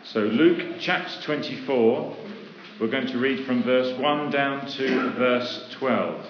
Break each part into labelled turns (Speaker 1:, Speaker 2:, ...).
Speaker 1: So Luke chapter 24, we're going to read from verse 1 down to verse 12.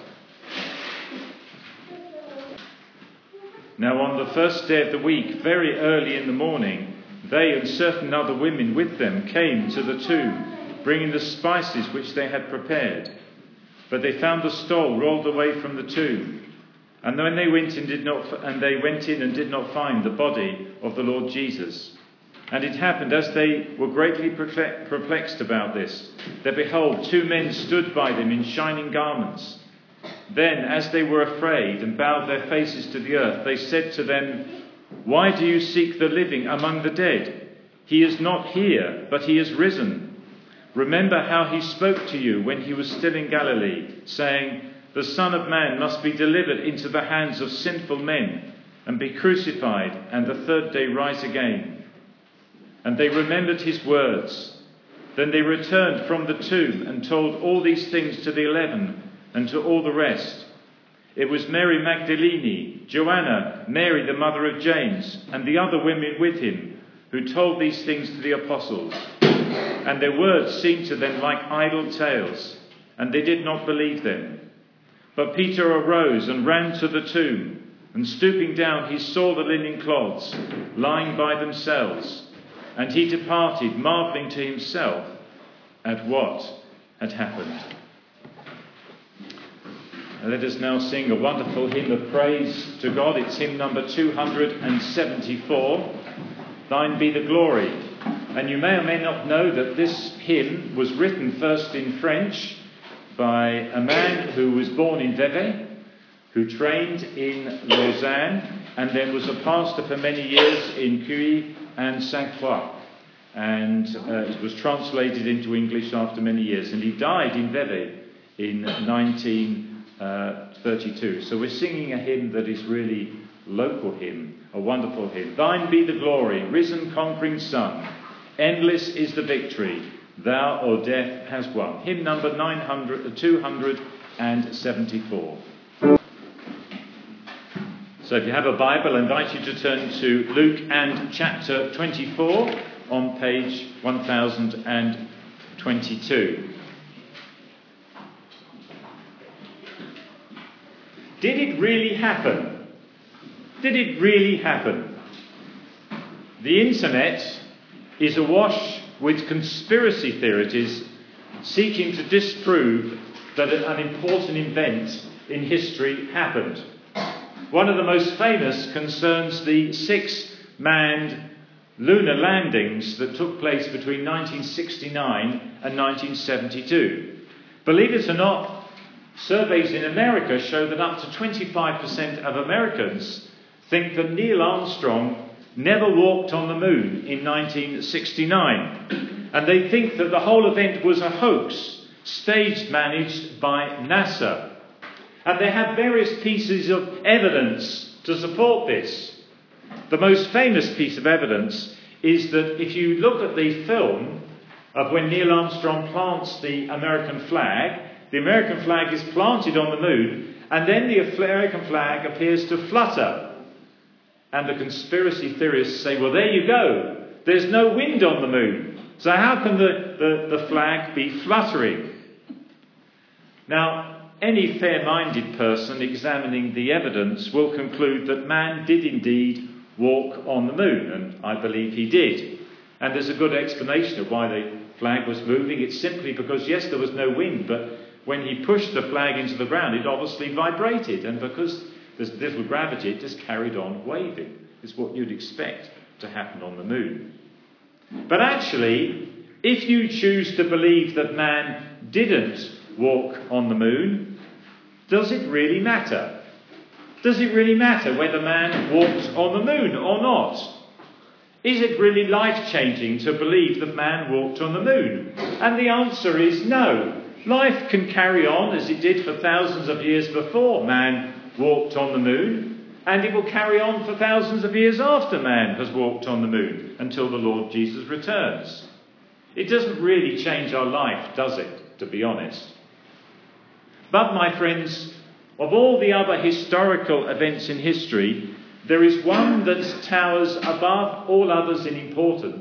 Speaker 1: Now on the first day of the week, very early in the morning, they and certain other women with them came to the tomb, bringing the spices which they had prepared. But they found the stone rolled away from the tomb. And when they went in and did not find the body of the Lord Jesus. And it happened, as they were greatly perplexed about this, that behold, two men stood by them in shining garments. Then, as they were afraid and bowed their faces to the earth, they said to them, "Why do you seek the living among the dead? He is not here, but he is risen. Remember how he spoke to you when he was still in Galilee, saying, 'The Son of Man must be delivered into the hands of sinful men and be crucified, and the third day rise again.' And they remembered his words. Then they returned from the tomb and told all these things to the 11 and to all the rest. It was Mary Magdalene, Joanna, Mary the mother of James, and the other women with him, who told these things to the apostles. And their words seemed to them like idle tales, and they did not believe them. But Peter arose and ran to the tomb, and stooping down he saw the linen cloths lying by themselves. And he departed, marvelling to himself at what had happened." Let us now sing a wonderful hymn of praise to God. It's hymn number 274, "Thine be the Glory." And you may or may not know that this hymn was written first in French by a man who was born in Vevey, who trained in Lausanne, and then was a pastor for many years in Cuy and Saint Croix. And it was translated into English after many years. And he died in Vevey in 1932. So we're singing a hymn that is really local hymn, a wonderful hymn. "Thine be the glory, risen conquering Son. Endless is the victory, thou o'er death hast won." Hymn number 274. So if you have a Bible, I invite you to turn to Luke and chapter 24 on page 1022. Did it really happen? Did it really happen? The internet is awash with conspiracy theories seeking to disprove that an important event in history happened. One of the most famous concerns the 6-manned lunar landings that took place between 1969 and 1972. Believe it or not, surveys in America show that up to 25% of Americans think that Neil Armstrong never walked on the moon in 1969. And they think that the whole event was a hoax, managed by NASA. And they have various pieces of evidence to support this. The most famous piece of evidence is that if you look at the film of when Neil Armstrong plants the American flag is planted on the moon, and then the American flag appears to flutter. And the conspiracy theorists say, well, there you go. There's no wind on the moon. So how can the flag be fluttering? Now, any fair-minded person examining the evidence will conclude that man did indeed walk on the moon, and I believe he did. And there's a good explanation of why the flag was moving. It's simply because, yes, there was no wind, but when he pushed the flag into the ground, it obviously vibrated, and because there's little gravity, it just carried on waving. It's what you'd expect to happen on the moon. But actually, if you choose to believe that man didn't walk on the moon, does it really matter? Does it really matter whether man walked on the moon or not? Is it really life-changing to believe that man walked on the moon? And the answer is no. Life can carry on as it did for thousands of years before man walked on the moon, and it will carry on for thousands of years after man has walked on the moon until the Lord Jesus returns. It doesn't really change our life, does it, to be honest? But, my friends, of all the other historical events in history, there is one that towers above all others in importance,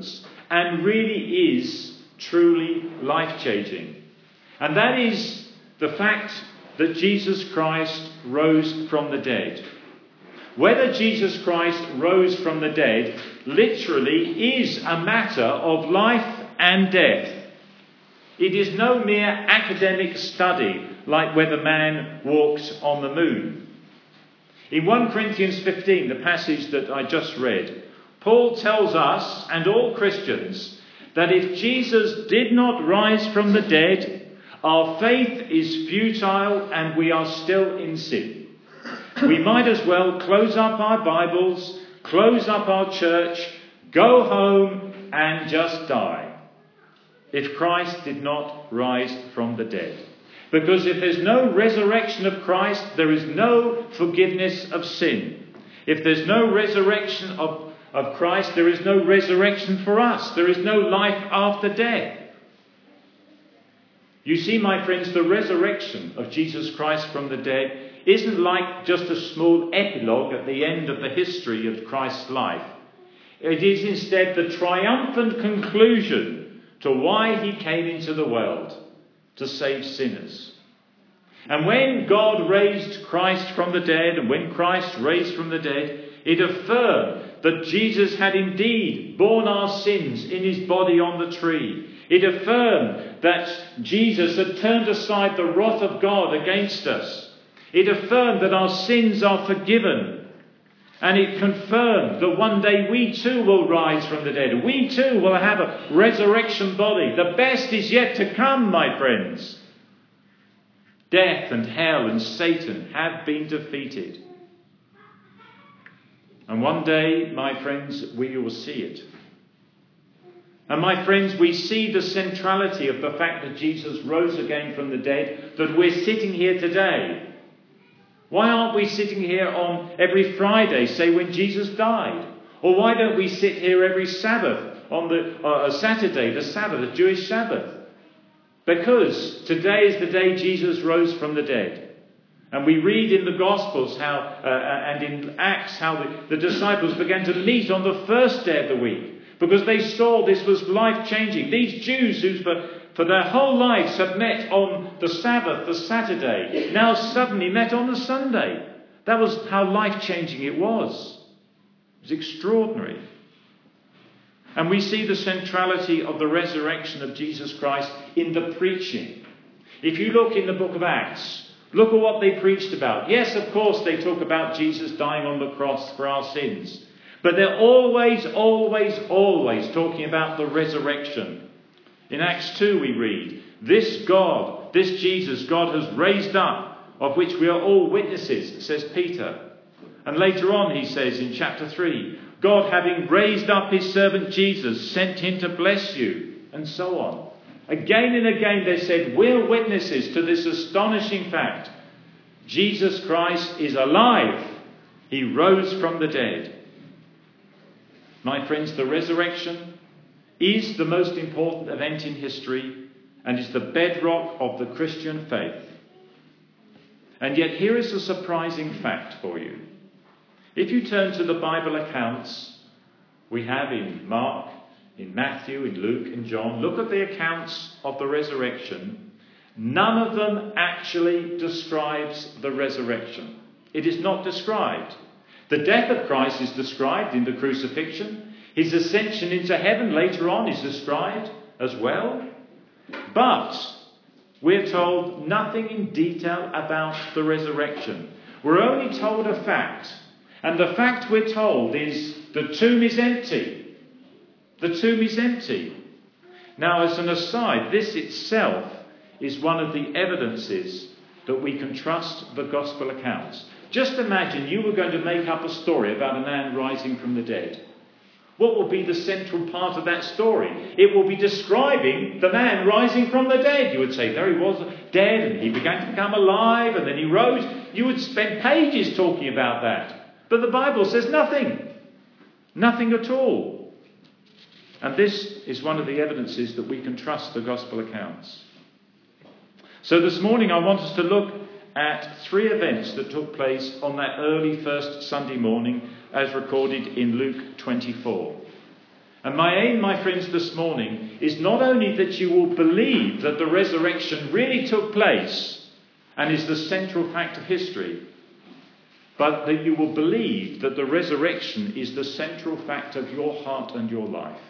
Speaker 1: and really is truly life-changing. And that is the fact that Jesus Christ rose from the dead. Whether Jesus Christ rose from the dead literally is a matter of life and death. It is no mere academic study like whether man walks on the moon. In 1 Corinthians 15, the passage that I just read, Paul tells us and all Christians that if Jesus did not rise from the dead, our faith is futile and we are still in sin. We might as well close up our Bibles, close up our church, go home and just die if Christ did not rise from the dead. Because if there's no resurrection of Christ, there is no forgiveness of sin. If there's no resurrection of Christ, there is no resurrection for us. There is no life after death. You see, my friends, the resurrection of Jesus Christ from the dead isn't like just a small epilogue at the end of the history of Christ's life. It is instead the triumphant conclusion to why he came into the world, to save sinners. And when God raised Christ from the dead, and when Christ raised from the dead, it affirmed that Jesus had indeed borne our sins in his body on the tree. It affirmed that Jesus had turned aside the wrath of God against us. It affirmed that our sins are forgiven. And it confirmed that one day we too will rise from the dead. We too will have a resurrection body. The best is yet to come, my friends. Death and hell and Satan have been defeated. And one day, my friends, we will see it. And my friends, we see the centrality of the fact that Jesus rose again from the dead, that we're sitting here today. Why aren't we sitting here on every Friday, say when Jesus died? Or why don't we sit here every Sabbath, on the Saturday, the Sabbath, the Jewish Sabbath? Because today is the day Jesus rose from the dead. And we read in the Gospels how, and in Acts how the disciples began to meet on the first day of the week because they saw this was life-changing. These Jews who for their whole lives had met on the Sabbath, the Saturday, now suddenly met on the Sunday. That was how life-changing it was. It was extraordinary. And we see the centrality of the resurrection of Jesus Christ in the preaching. If you look in the book of Acts, look at what they preached about. Yes, of course, they talk about Jesus dying on the cross for our sins. But they're always talking about the resurrection. In Acts 2 we read, this God, this Jesus, God has raised up, of which we are all witnesses, says Peter. And later on he says in chapter 3, God having raised up his servant Jesus, sent him to bless you, and so on. Again and again they said, we're witnesses to this astonishing fact. Jesus Christ is alive. He rose from the dead. My friends, the resurrection is the most important event in history and is the bedrock of the Christian faith. And yet here is a surprising fact for you. If you turn to the Bible accounts we have in Mark, in Matthew, in Luke, in John, look at the accounts of the resurrection. None of them actually describes the resurrection. It is not described. The death of Christ is described in the crucifixion. His ascension into heaven later on is described as well. But we're told nothing in detail about the resurrection. We're only told a fact. And the fact we're told is the tomb is empty. The tomb is empty. Now, as an aside, this itself is one of the evidences that we can trust the gospel accounts. Just imagine you were going to make up a story about a man rising from the dead. What will be the central part of that story? It will be describing the man rising from the dead. You would say, there he was dead and he began to become alive and then he rose. You would spend pages talking about that. But the Bible says nothing. Nothing at all. And this is one of the evidences that we can trust the gospel accounts. So this morning I want us to look at 3 events that took place on that early first Sunday morning as recorded in Luke 24. And my aim, my friends, this morning is not only that you will believe that the resurrection really took place and is the central fact of history, but that you will believe that the resurrection is the central fact of your heart and your life.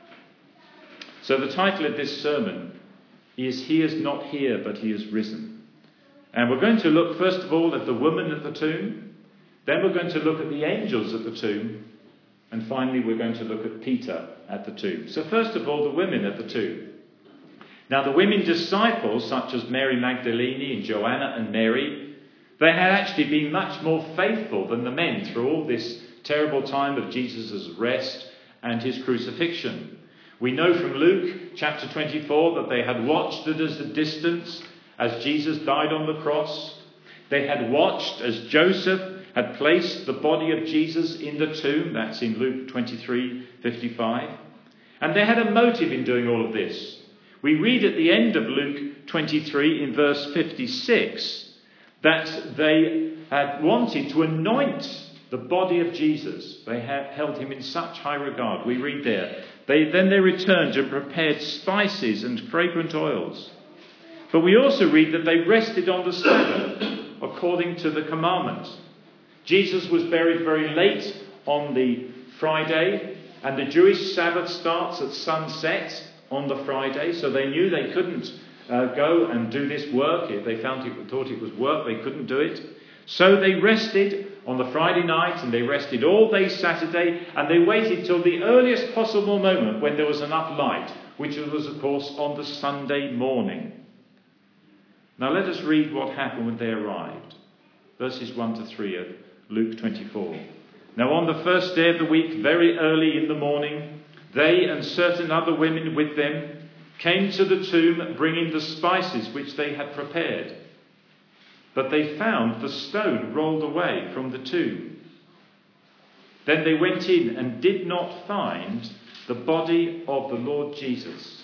Speaker 1: So the title of this sermon is He is not here, but He is risen. And we're going to look first of all at the woman at the tomb. Then we're going to look at the angels at the tomb. And finally we're going to look at Peter at the tomb. So first of all, the women at the tomb. Now the women disciples, such as Mary Magdalene and Joanna and Mary, they had actually been much more faithful than the men through all this terrible time of Jesus' arrest and his crucifixion. We know from Luke chapter 24 that they had watched at a distance as Jesus died on the cross. They had watched as Joseph had placed the body of Jesus in the tomb. That's in Luke 23:55. And they had a motive in doing all of this. We read at the end of Luke 23 in verse 56 that they had wanted to anoint the body of Jesus. They had held him in such high regard. We read there. Then they returned and prepared spices and fragrant oils. But we also read that they rested on the Sabbath according to the commandment. Jesus was buried very late on the Friday, and the Jewish Sabbath starts at sunset on the Friday, so they knew they couldn't go and do this work. If they thought it was work, they couldn't do it. So they rested on the Friday night, and they rested all day Saturday, and they waited till the earliest possible moment when there was enough light, which was, of course, on the Sunday morning. Now let us read what happened when they arrived. Verses 1 to 3 of Luke 24. Now on the first day of the week, very early in the morning, they and certain other women with them came to the tomb, bringing the spices which they had prepared. But they found the stone rolled away from the tomb. Then they went in and did not find the body of the Lord Jesus.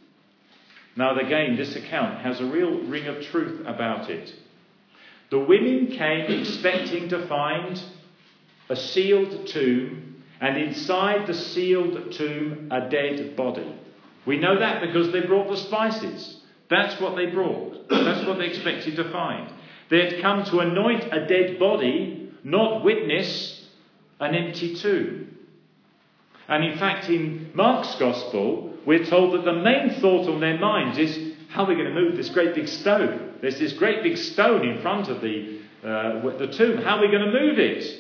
Speaker 1: Now again, this account has a real ring of truth about it. The women came expecting to find a sealed tomb, and inside the sealed tomb a dead body. We know that because they brought the spices. That's what they brought. That's what they expected to find. They had come to anoint a dead body, not witness an empty tomb. And in fact, in Mark's Gospel, we're told that the main thought on their minds is, how are we going to move this great big stone? There's this great big stone in front of the tomb. How are we going to move it?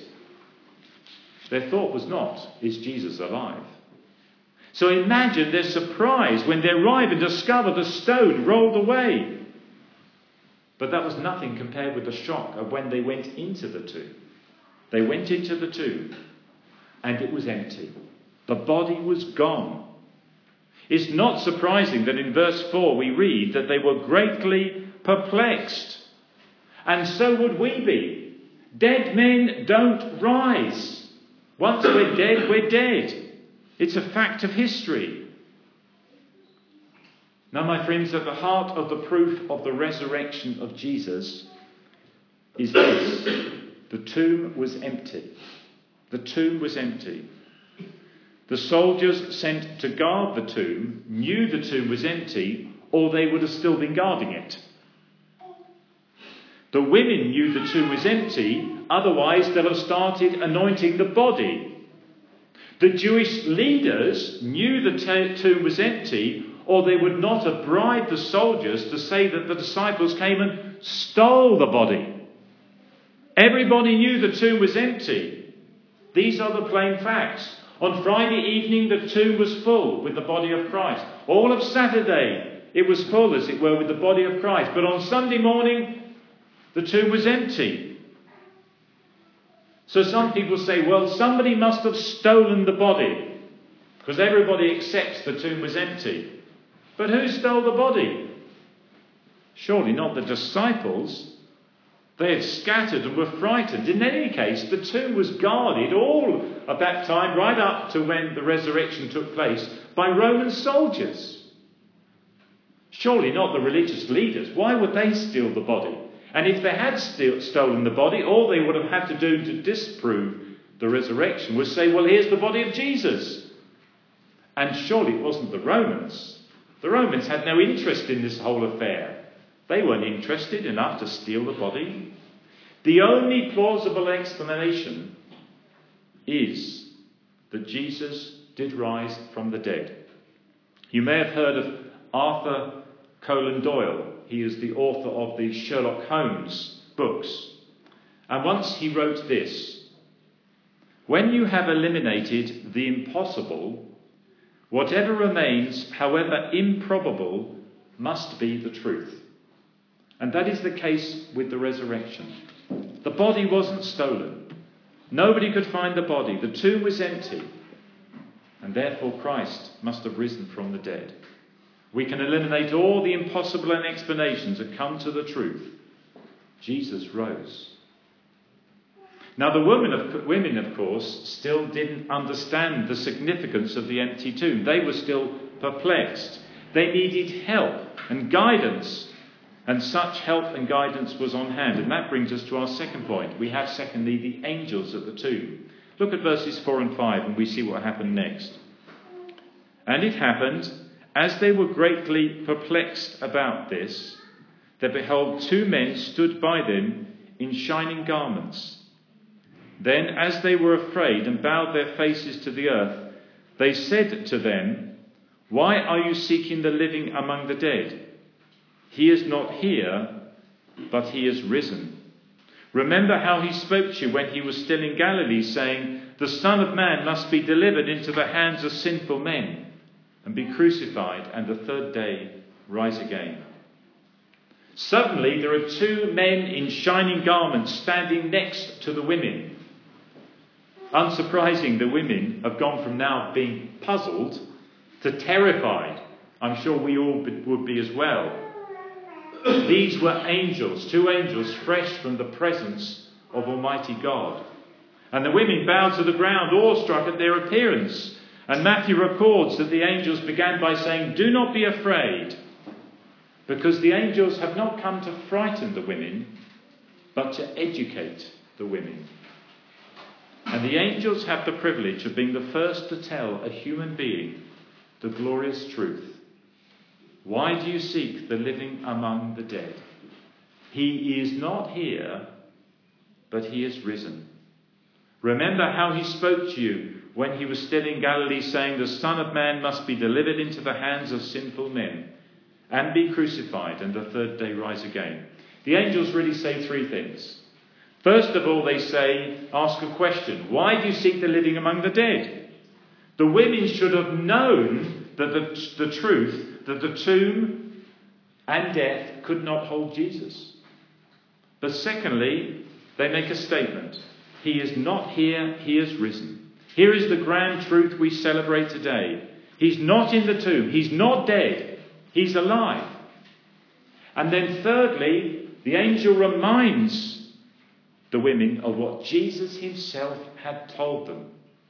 Speaker 1: Their thought was not, is Jesus alive? So imagine their surprise when they arrive and discover the stone rolled away. But that was nothing compared with the shock of when they went into the tomb. They went into the tomb and it was empty. The body was gone. It's not surprising that in verse 4 we read that they were greatly perplexed. And so would we be. Dead men don't rise. Once we're dead, we're dead. It's a fact of history. Now, my friends, at the heart of the proof of the resurrection of Jesus is this. The tomb was empty. The tomb was empty. The soldiers sent to guard the tomb knew the tomb was empty, or they would have still been guarding it. The women knew the tomb was empty, otherwise they'll have started anointing the body. The Jewish leaders knew the tomb was empty, or they would not have bribed the soldiers to say that the disciples came and stole the body. Everybody knew the tomb was empty. These are the plain facts. On Friday evening, the tomb was full with the body of Christ. All of Saturday, it was full, as it were, with the body of Christ. But on Sunday morning, the tomb was empty. So some people say, well, somebody must have stolen the body, because everybody accepts the tomb was empty. But who stole the body? Surely not the disciples. They had scattered and were frightened. In any case, the tomb was guarded all of that time, right up to when the resurrection took place, by Roman soldiers. Surely not the religious leaders. Why would they steal the body? And if they had stolen the body, all they would have had to do to disprove the resurrection was say, well, here's the body of Jesus. And surely it wasn't the Romans. The Romans had no interest in this whole affair. They weren't interested enough to steal the body. The only plausible explanation is that Jesus did rise from the dead. You may have heard of Arthur Conan Doyle. He is the author of the Sherlock Holmes books. And once he wrote this: "When you have eliminated the impossible, whatever remains, however improbable, must be the truth." And that is the case with the resurrection. The body wasn't stolen. Nobody could find the body. The tomb was empty. And therefore Christ must have risen from the dead. We can eliminate all the impossible explanations and come to the truth. Jesus rose. Now the women, of course, still didn't understand the significance of the empty tomb. They were still perplexed. They needed help and guidance. And such help and guidance was on hand. And that brings us to our second point. We have, secondly, the angels at the tomb. Look at verses 4 and 5 and we see what happened next. "And it happened, as they were greatly perplexed about this, that behold, 2 men stood by them in shining garments. Then, as they were afraid and bowed their faces to the earth, they said to them, 'Why are you seeking the living among the dead? He is not here, but he is risen. Remember how he spoke to you when he was still in Galilee, saying, the Son of Man must be delivered into the hands of sinful men and be crucified, and the third day rise again.' Suddenly there are 2 men in shining garments standing next to the women. Unsurprising, the women have gone from now being puzzled to terrified. I'm sure we all would be as well. These were angels, 2 angels fresh from the presence of Almighty God. And the women bowed to the ground, awestruck at their appearance. And Matthew records that the angels began by saying, 'Do not be afraid,' because the angels have not come to frighten the women, but to educate the women. And the angels have the privilege of being the first to tell a human being the glorious truth. Why do you seek the living among the dead? He is not here, but he is risen. Remember how he spoke to you when he was still in Galilee, saying, the Son of Man must be delivered into the hands of sinful men and be crucified, and the third day rise again." The angels really say 3 things. First of all, they say, ask a question. Why do you seek the living among the dead? The women should have known that the truth, that the tomb and death could not hold Jesus. But secondly, they make a statement. He is not here, he is risen. Here is the grand truth we celebrate today. He's not in the tomb, he's not dead, he's alive. And then thirdly, the angel reminds the women of what Jesus himself had told them.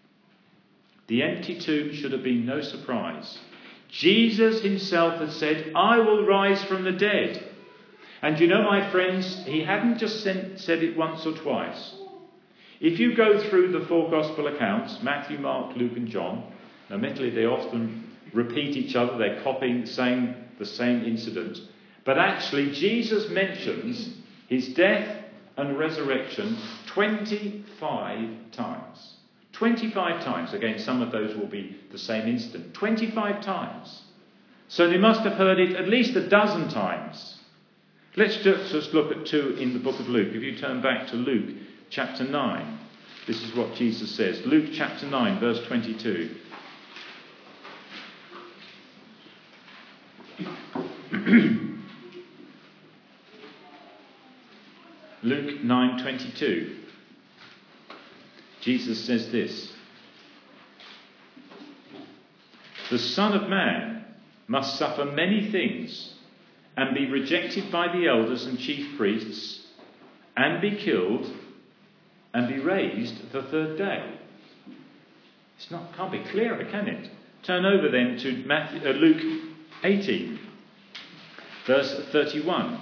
Speaker 1: The empty tomb should have been no surprise. Jesus himself had said, "I will rise from the dead." And you know, my friends, he hadn't just said it once or twice. If you go through the 4 gospel accounts, Matthew, Mark, Luke and John, admittedly they often repeat each other, they're copying the same incident, but actually Jesus mentions his death and resurrection 25 times. 25 times. Again, some of those will be the same incident. 25 times. So they must have heard it at least a dozen times. Let's just look at 2 in the book of Luke. If you turn back to Luke chapter 9, this is what Jesus says. Luke chapter 9, verse 22. Luke 9:22. Jesus says this: "The Son of Man must suffer many things and be rejected by the elders and chief priests and be killed and be raised the third day." Can't be clearer, can it? Turn over then to Luke 18, verse 31.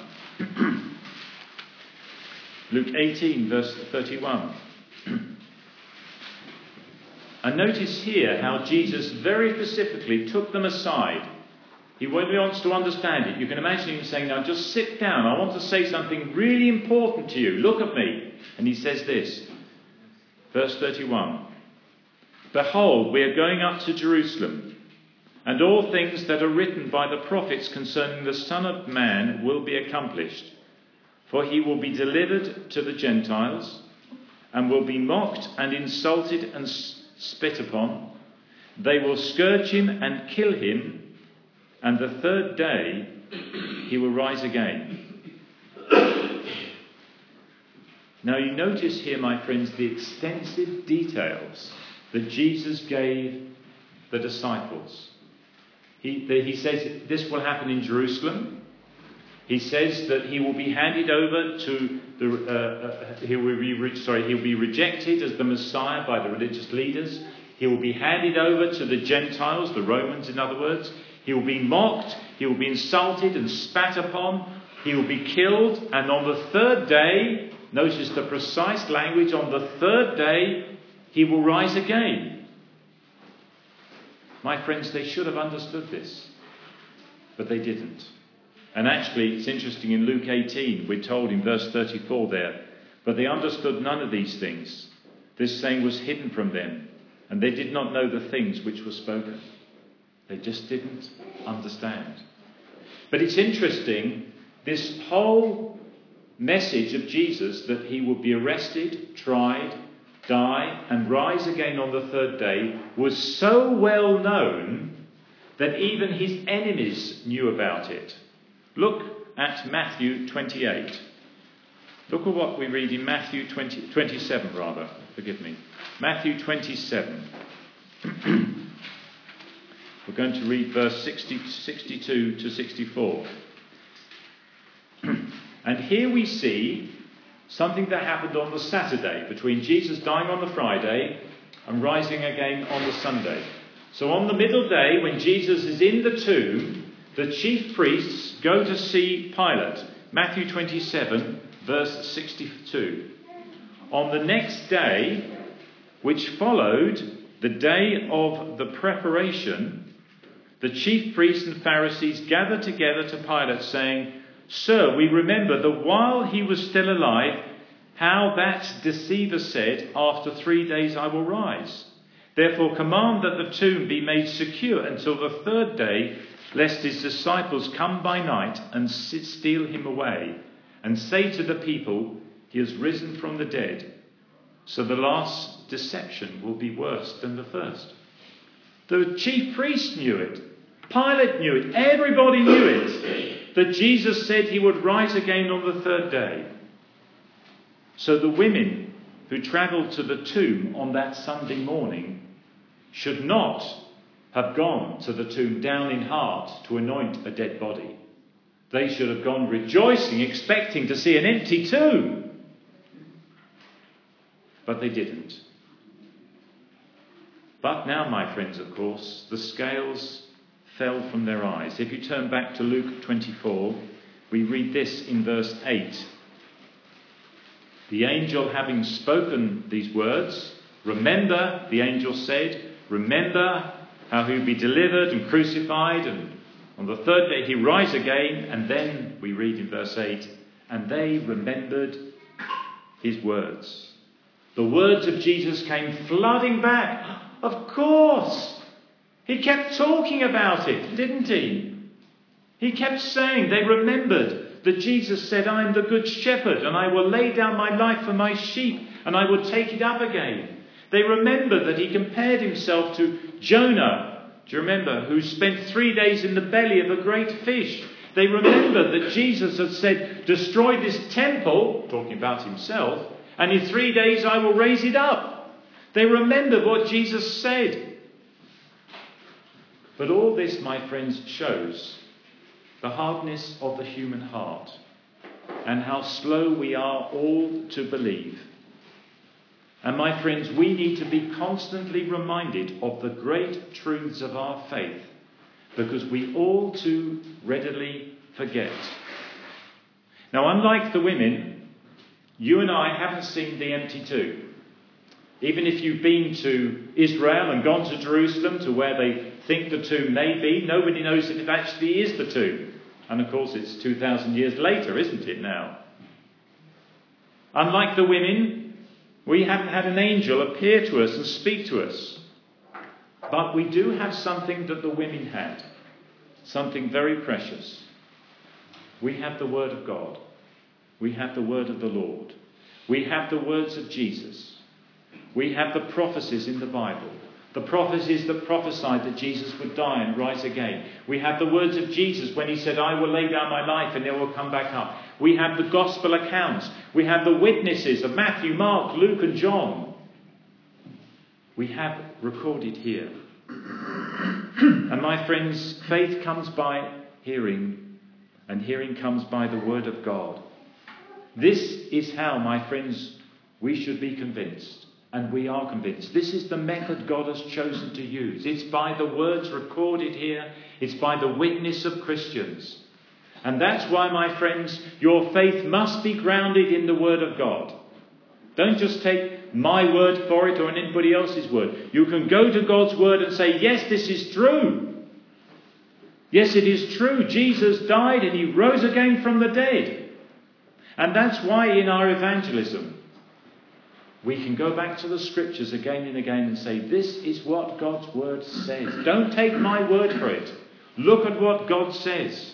Speaker 1: Luke 18, verse 31. And notice here how Jesus very specifically took them aside. He really wants to understand it. You can imagine him saying, now just sit down. I want to say something really important to you. Look at me. And he says this, verse 31. Behold, we are going up to Jerusalem, and all things that are written by the prophets concerning the Son of Man will be accomplished. For he will be delivered to the Gentiles, and will be mocked and insulted and spit upon. They will scourge him and kill him, and the third day he will rise again. Now you notice here, my friends, the extensive details that Jesus gave the disciples. He says this will happen in Jerusalem. He says that he will be handed over to he will be rejected as the Messiah by the religious leaders. He will be handed over to the Gentiles, the Romans in other words. He will be mocked, he will be insulted and spat upon, he will be killed, and on the third day, notice the precise language, on the third day, he will rise again. My friends, they should have understood this, but they didn't. And actually, it's interesting, in Luke 18, we're told in verse 34 there, but they understood none of these things. This saying was hidden from them, and they did not know the things which were spoken. They just didn't understand. But it's interesting, this whole message of Jesus that he would be arrested, tried, die, and rise again on the third day was so well known that even his enemies knew about it. Look at Matthew 28. Look at what we read in Matthew 27, rather. Forgive me. Matthew 27. We're going to read verse 62 to 64. And here we see something that happened on the Saturday, between Jesus dying on the Friday and rising again on the Sunday. So on the middle day, when Jesus is in the tomb, the chief priests go to see Pilate. Matthew 27, verse 62. On the next day, which followed the day of the preparation, the chief priests and Pharisees gathered together to Pilate, saying, Sir, we remember that while he was still alive, how that deceiver said, After 3 days I will rise. Therefore command that the tomb be made secure until the third day, lest his disciples come by night and steal him away, and say to the people, He has risen from the dead. So the last deception will be worse than the first. The chief priests knew it. Pilate knew it. Everybody knew it. That Jesus said he would rise again on the third day. So the women who travelled to the tomb on that Sunday morning should not have gone to the tomb down in heart to anoint a dead body. They should have gone rejoicing, expecting to see an empty tomb. But they didn't. But now, my friends, of course, the scales fell from their eyes. If you turn back to Luke 24, we read this in verse 8. The angel having spoken these words, remember, the angel said, remember how he would be delivered and crucified, and on the third day he rise again. And then we read in verse 8, and they remembered his words. The words of Jesus came flooding back. Of course! He kept talking about it, didn't he? He kept saying, they remembered that Jesus said, I am the good shepherd, and I will lay down my life for my sheep, and I will take it up again. They remembered that he compared himself to Jonah, do you remember, who spent 3 days in the belly of a great fish. They remembered that Jesus had said, destroy this temple, talking about himself, and in 3 days I will raise it up. They remembered what Jesus said. But all this, my friends, shows the hardness of the human heart and how slow we are all to believe. And my friends, we need to be constantly reminded of the great truths of our faith, because we all too readily forget. Now, unlike the women, you and I haven't seen the empty tomb. Even if you've been to Israel and gone to Jerusalem, to where they think the tomb may be, nobody knows if it actually is the tomb. And of course it's 2,000 years later, isn't it now? Unlike the women, we haven't had an angel appear to us and speak to us. But we do have something that the women had. Something very precious. We have the Word of God. We have the Word of the Lord. We have the words of Jesus. We have the prophecies in the Bible. The prophecies that prophesied that Jesus would die and rise again. We have the words of Jesus when he said, I will lay down my life and it will come back up. We have the gospel accounts. We have the witnesses of Matthew, Mark, Luke and John. We have recorded here. And my friends, faith comes by hearing, and hearing comes by the word of God. This is how, my friends, we should be convinced. And we are convinced. This is the method God has chosen to use. It's by the words recorded here. It's by the witness of Christians. And that's why, my friends, your faith must be grounded in the Word of God. Don't just take my word for it or anybody else's word. You can go to God's Word and say, yes, this is true. Yes, it is true. Jesus died and he rose again from the dead. And that's why in our evangelism, we can go back to the scriptures again and again and say, this is what God's word says. Don't take my word for it. Look at what God says.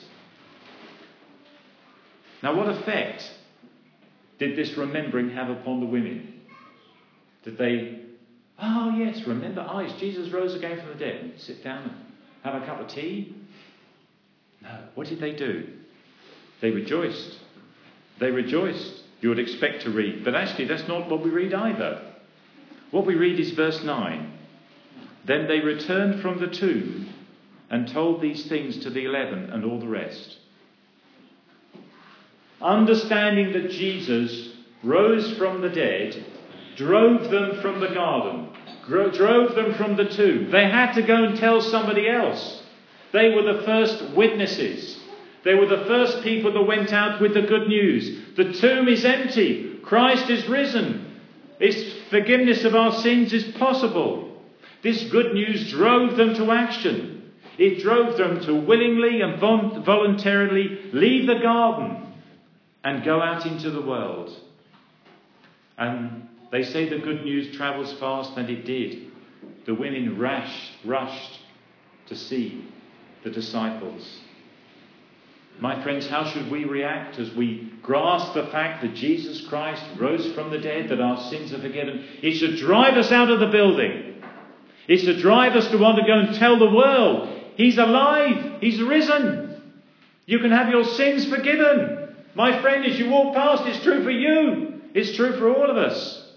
Speaker 1: Now, what effect did this remembering have upon the women? Did they, oh yes, remember, Jesus rose again from the dead. Sit down and have a cup of tea? No. What did they do? They rejoiced. They rejoiced. You would expect to read. But actually, that's not what we read either. What we read is verse 9. Then they returned from the tomb and told these things to the 11 and all the rest. Understanding that Jesus rose from the dead, drove them from the garden, drove them from the tomb. They had to go and tell somebody else. They were the first witnesses. They were the first people that went out with the good news. The tomb is empty. Christ is risen. Its forgiveness of our sins is possible. This good news drove them to action. It drove them to willingly and voluntarily leave the garden and go out into the world. And they say the good news travels fast, and it did. The women rushed to see the disciples. My friends, how should we react as we grasp the fact that Jesus Christ rose from the dead, that our sins are forgiven? It should drive us out of the building. It should drive us to want to go and tell the world, he's alive, he's risen. You can have your sins forgiven. My friend, as you walk past, it's true for you. It's true for all of us.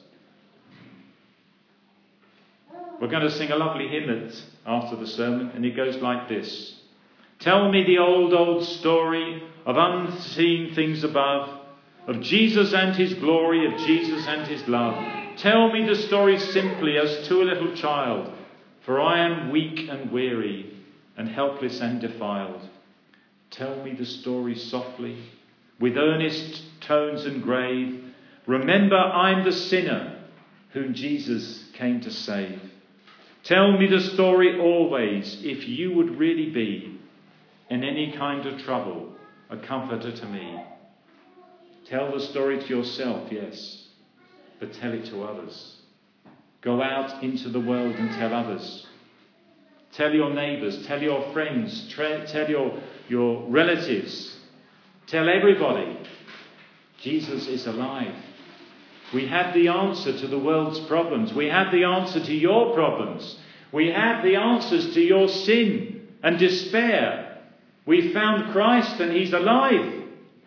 Speaker 1: We're going to sing a lovely hymn after the sermon, and it goes like this. Tell me the old story of unseen things above, of Jesus and his glory, of Jesus and his love. Tell me the story simply as to a little child, for I am weak and weary and helpless and defiled. Tell me the story softly, with earnest tones and grave. Remember, I'm the sinner whom Jesus came to save. Tell me the story always, if you would really be in any kind of trouble, a comforter to me. Tell the story to yourself, yes, but tell it to others. Go out into the world and tell others. Tell your neighbours, tell your friends, tell your relatives. Tell everybody, Jesus is alive. We have the answer to the world's problems. We have the answer to your problems. We have the answers to your sin and despair. We found Christ and he's alive.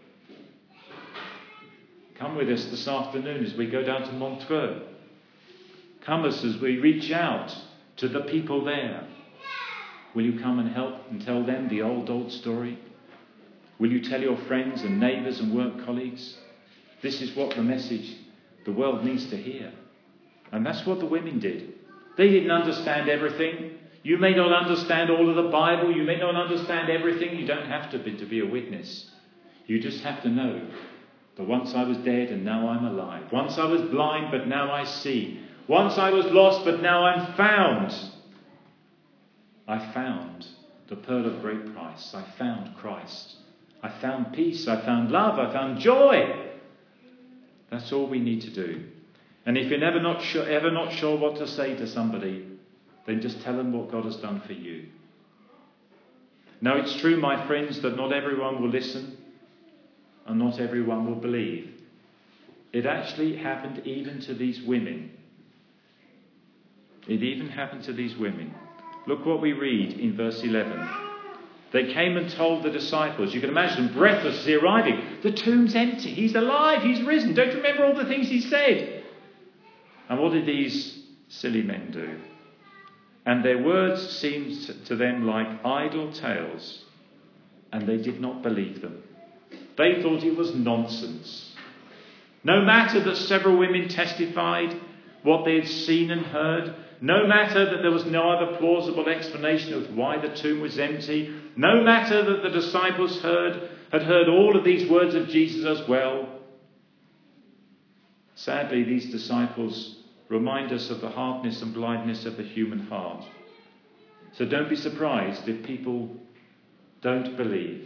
Speaker 1: Come with us this afternoon as we go down to Montreux. Come as we reach out to the people there. Will you come and help and tell them the old story? Will you tell your friends and neighbours and work colleagues? This is what the message the world needs to hear. And that's what the women did. They didn't understand everything. You may not understand all of the Bible. You may not understand everything. You don't have to be a witness. You just have to know that once I was dead and now I'm alive. Once I was blind but now I see. Once I was lost, but now I'm found. I found the pearl of great price. I found Christ. I found peace. I found love. I found joy. That's all we need to do. And if you're ever not sure what to say to somebody, then just tell them what God has done for you. Now, it's true, my friends, that not everyone will listen and not everyone will believe. It actually happened even to these women. It even happened to these women. Look what we read in verse 11. They came and told the disciples. You can imagine them breathlessly arriving. The tomb's empty. He's alive. He's risen. Don't you remember all the things he said? And what did these silly men do? And their words seemed to them like idle tales, and they did not believe them. They thought it was nonsense. No matter that several women testified what they had seen and heard, no matter that there was no other plausible explanation of why the tomb was empty, no matter that the disciples had heard all of these words of Jesus as well, sadly, these disciples remind us of the hardness and blindness of the human heart. So don't be surprised if people don't believe.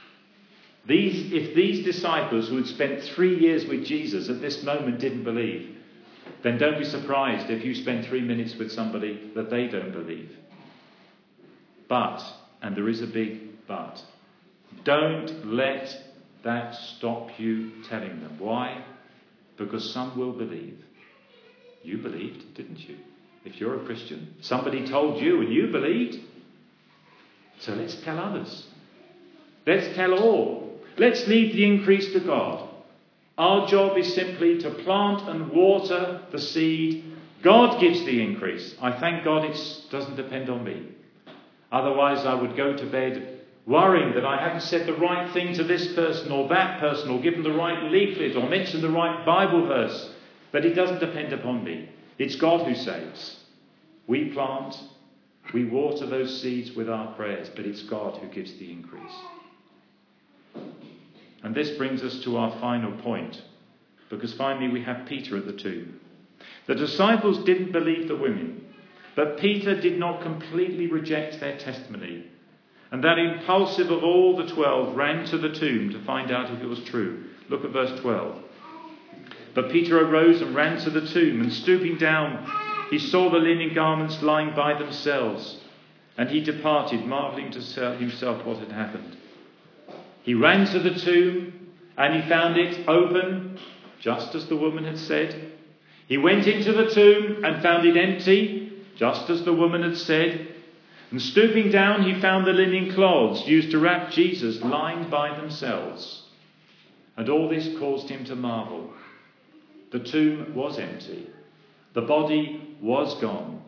Speaker 1: If these disciples who had spent 3 years with Jesus at this moment didn't believe, then don't be surprised if you spend 3 minutes with somebody that they don't believe. But, and there is a big but, don't let that stop you telling them. Why? Because some will believe. You believed, didn't you? If you're a Christian, somebody told you and you believed. So let's tell others. Let's tell all. Let's leave the increase to God. Our job is simply to plant and water the seed. God gives the increase. I thank God it doesn't depend on me. Otherwise, I would go to bed worrying that I haven't said the right thing to this person or that person, or given the right leaflet, or mentioned the right Bible verse. But it doesn't depend upon me. It's God who saves. We plant, we water those seeds with our prayers, but it's God who gives the increase. And this brings us to our final point, because finally we have Peter at the tomb. The disciples didn't believe the women, but Peter did not completely reject their testimony. And that impulsive of all the 12 ran to the tomb to find out if it was true. Look at verse 12. But Peter arose and ran to the tomb, and stooping down, he saw the linen garments lying by themselves. And he departed, marvelling to himself what had happened. He ran to the tomb, and he found it open, just as the woman had said. He went into the tomb and found it empty, just as the woman had said. And stooping down, he found the linen cloths used to wrap Jesus lying by themselves. And all this caused him to marvel. The tomb was empty. The body was gone.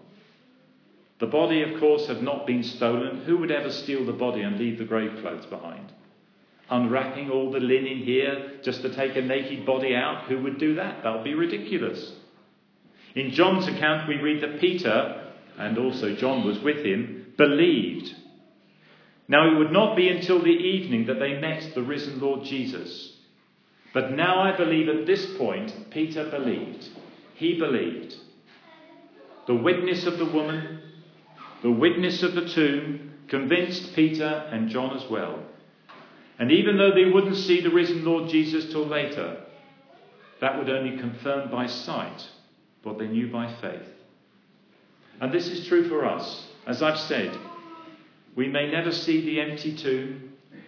Speaker 1: The body, of course, had not been stolen. Who would ever steal the body and leave the grave clothes behind? Unwrapping all the linen here just to take a naked body out? Who would do that? That would be ridiculous. In John's account, we read that Peter, and also John was with him, believed. Now, it would not be until the evening that they met the risen Lord Jesus. But now I believe at this point, Peter believed. He believed. The witness of the woman, the witness of the tomb, convinced Peter and John as well. And even though they wouldn't see the risen Lord Jesus till later, that would only confirm by sight what they knew by faith. And this is true for us. As I've said, we may never see the empty tomb.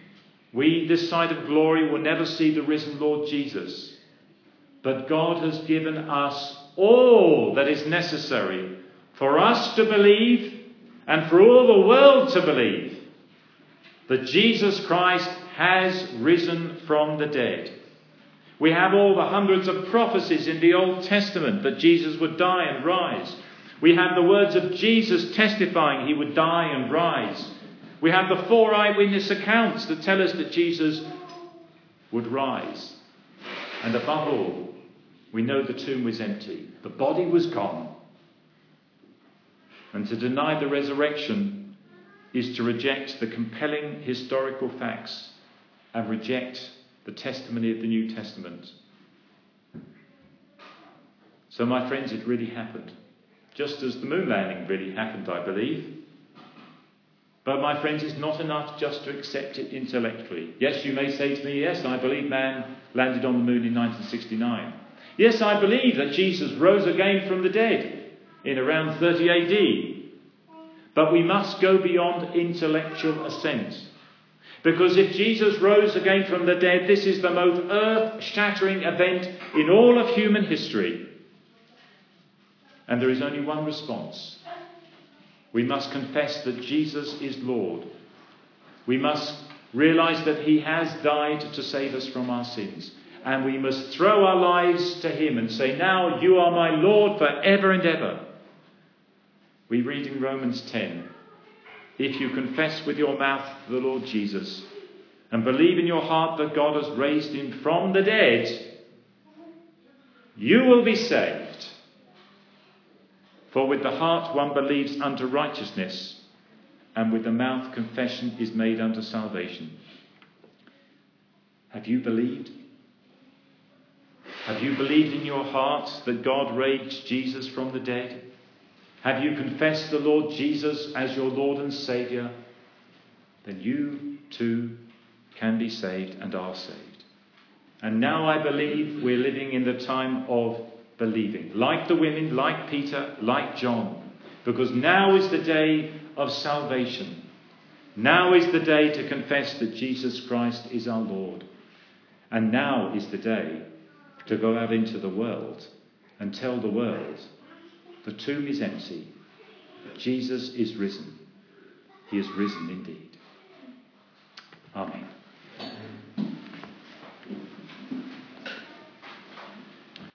Speaker 1: We, this side of glory, will never see the risen Lord Jesus. But God has given us all that is necessary for us to believe and for all the world to believe that Jesus Christ has risen from the dead. We have all the hundreds of prophecies in the Old Testament that Jesus would die and rise. We have the words of Jesus testifying he would die and rise. We have the 4 eyewitness accounts that tell us that Jesus would rise. And above all, we know the tomb was empty. The body was gone. And to deny the resurrection is to reject the compelling historical facts and reject the testimony of the New Testament. So, my friends, it really happened. Just as the moon landing really happened, I believe. But, my friends, it's not enough just to accept it intellectually. Yes, you may say to me, yes, I believe man landed on the moon in 1969. Yes, I believe that Jesus rose again from the dead in around 30 AD. But we must go beyond intellectual assent. Because if Jesus rose again from the dead, this is the most earth-shattering event in all of human history. And there is only one response. We must confess that Jesus is Lord. We must realise that he has died to save us from our sins. And we must throw our lives to him and say, now you are my Lord forever and ever. We read in Romans 10, if you confess with your mouth the Lord Jesus and believe in your heart that God has raised him from the dead, you will be saved. For with the heart one believes unto righteousness, and with the mouth confession is made unto salvation. Have you believed? Have you believed in your heart that God raised Jesus from the dead? Have you confessed the Lord Jesus as your Lord and Saviour? Then you too can be saved and are saved. And now I believe we're living in the time of believing. Like the women, like Peter, like John. Because now is the day of salvation. Now is the day to confess that Jesus Christ is our Lord. And now is the day to go out into the world and tell the world the tomb is empty. Jesus is risen. He is risen indeed. Amen.